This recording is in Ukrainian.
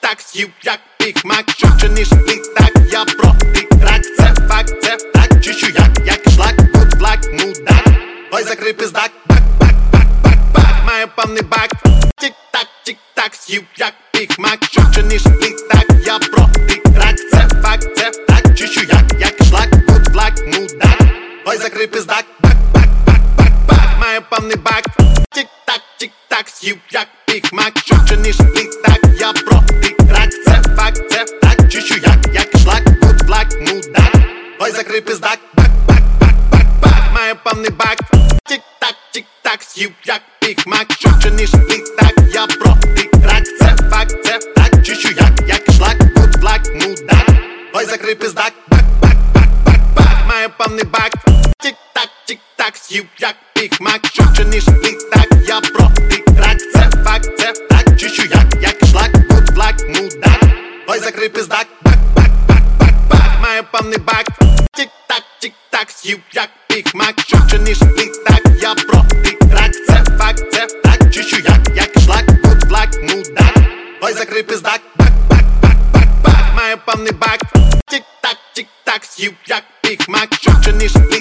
тік-так, з'їв як бігмак. Що вчиниш літак, я проти крак. Це факт, це так, чищу як шлак. Будблак, мудак, ой закрий пиздак. Бак-бак-бак-бак-бак, має повний бак. Тік-так, тік-так, з'їв як бігмак. Що вчиниш літак, я проти крак. Це факт, це так, чищу як шлак. Будблак, мудак, ой закрий пиздак. Бак-бак-бак-бак-бак, має повний бак. Тік-так, тік-так, з'їв як бігмак. Що вчиниш літак, я проти крак. Це факт, це так, чищу як шлак. Будблак, мудак, ой закрий пиздак. Бак-бак-бак-бак-бак, має повний бак. Тік-так, тік-так, з'їв як бігмак. Що вчиниш літак, я проти крак. Це факт, це так, чищу як шлак. Будблак, мудак, ой закрий пиздак. Бак-бак-бак-бак-бак, має повний бак. Тік-так, тік-так, з'їв як бігмак. Що вчиниш літак, я проти крак. Це факт, це так, чищу як шлак. Будблак, мудак, ой закрий пиздак. Бак-бак-бак-бак-бак, має повний бак. Тік-так, тік-так, з'їв як бігмак. Що вчиниш літак, я проти крак. Це факт, це так, чищу як шлак. Будблак, мудак, ой закрий пиздак. Бак-бак-бак-бак-бак, має повний бак. Тік-так, тік-так, з'їв як бігмак. Що вчиниш літак,